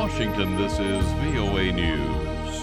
Washington, this is VOA News.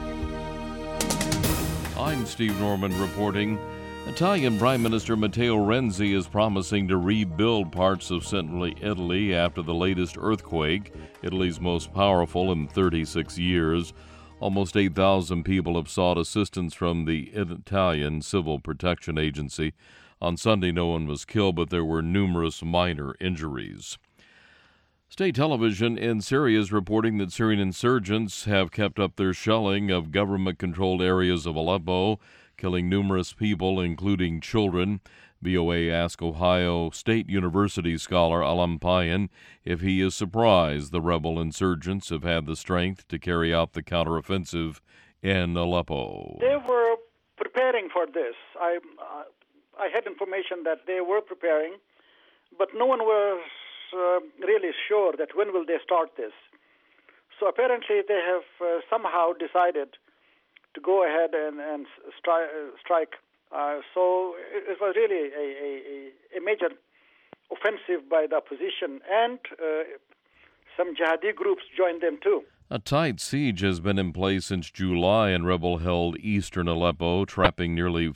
I'm Steve Norman reporting. Italian Prime Minister Matteo Renzi is promising to rebuild parts of central Italy after the latest earthquake, Italy's most powerful in 36 years. Almost 8,000 people have sought assistance from the Italian Civil Protection Agency. On Sunday, no one was killed, but there were numerous minor injuries. State television in Syria is reporting that Syrian insurgents have kept up their shelling of government-controlled areas of Aleppo, killing numerous people, including children. VOA asked Ohio State University scholar Alam Payan if he is surprised the rebel insurgents have had the strength to carry out the counteroffensive in Aleppo. They were preparing for this. I had information that they were preparing, but no one was really sure that when will they start this. So apparently they have somehow decided to go ahead and strike. So it was really a major offensive by the opposition, and some jihadi groups joined them too. A tight siege has been in place since July in rebel-held eastern Aleppo, trapping nearly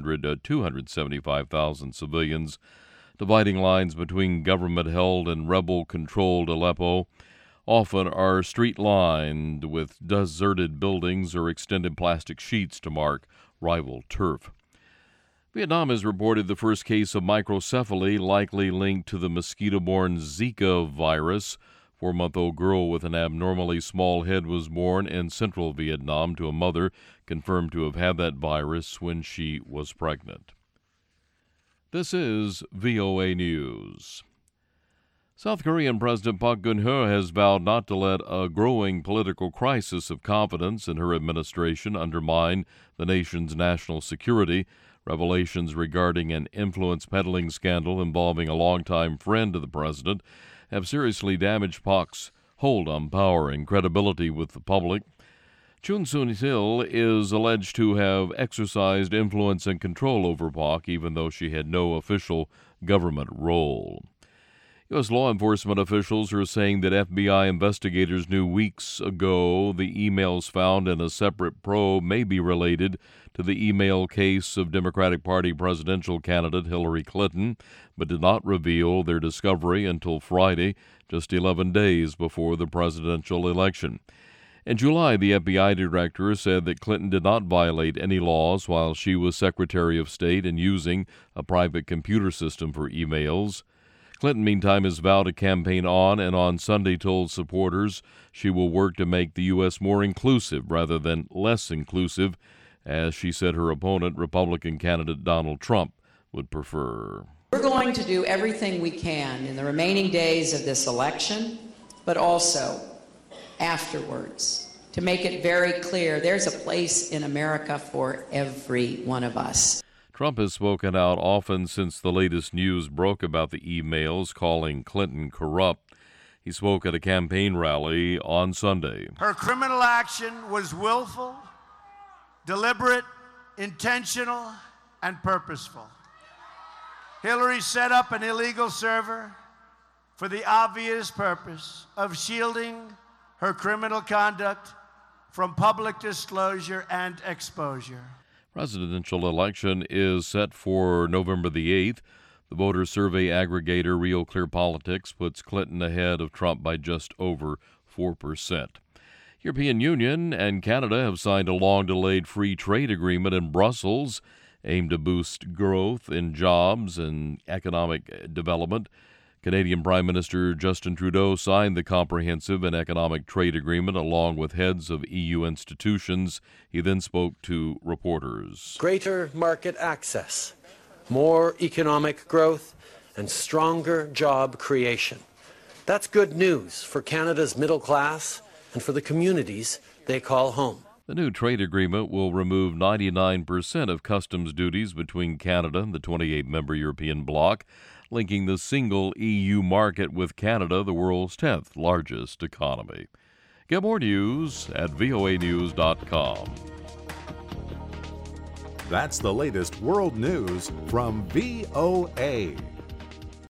275,000 civilians. Dividing lines between government-held and rebel-controlled Aleppo often are street-lined with deserted buildings or extended plastic sheets to mark rival turf. Vietnam has reported the first case of microcephaly likely linked to the mosquito-borne Zika virus. 4-month-old girl with an abnormally small head was born in central Vietnam to a mother confirmed to have had that virus when she was pregnant. This is VOA News. South Korean President Park Geun-hye has vowed not to let a growing political crisis of confidence in her administration undermine the nation's national security. Revelations regarding an influence peddling scandal involving a longtime friend of the president have seriously damaged Park's hold on power and credibility with the public. Chun Soon-sil is alleged to have exercised influence and control over Park, even though she had no official government role. U.S. law enforcement officials are saying that FBI investigators knew weeks ago the emails found in a separate probe may be related to the email case of Democratic Party presidential candidate Hillary Clinton, but did not reveal their discovery until Friday, just 11 days before the presidential election. In July, the FBI director said that Clinton did not violate any laws while she was Secretary of State and using a private computer system for emails. Clinton, meantime, has vowed to campaign on and on Sunday told supporters she will work to make the U.S. more inclusive rather than less inclusive, as she said her opponent, Republican candidate Donald Trump, would prefer. We're going to do everything we can in the remaining days of this election, but also afterwards, to make it very clear there's a place in America for every one of us. Trump has spoken out often since the latest news broke about the emails, calling Clinton corrupt. He spoke at a campaign rally on Sunday. Her criminal action was willful, deliberate, intentional, and purposeful. Hillary set up an illegal server for the obvious purpose of shielding her criminal conduct from public disclosure and exposure. Presidential election is set for November the 8th. The voter survey aggregator Real Clear Politics puts Clinton ahead of Trump by just over 4%. European Union and Canada have signed a long-delayed free trade agreement in Brussels aimed to boost growth in jobs and economic development. Canadian Prime Minister Justin Trudeau signed the comprehensive and economic trade agreement along with heads of EU institutions. He then spoke to reporters. Greater market access, more economic growth, and stronger job creation. That's good news for Canada's middle class and for the communities they call home. The new trade agreement will remove 99% of customs duties between Canada and the 28-member European bloc, linking the single EU market with Canada, the world's 10th largest economy. Get more news at voanews.com. That's the latest world news from VOA.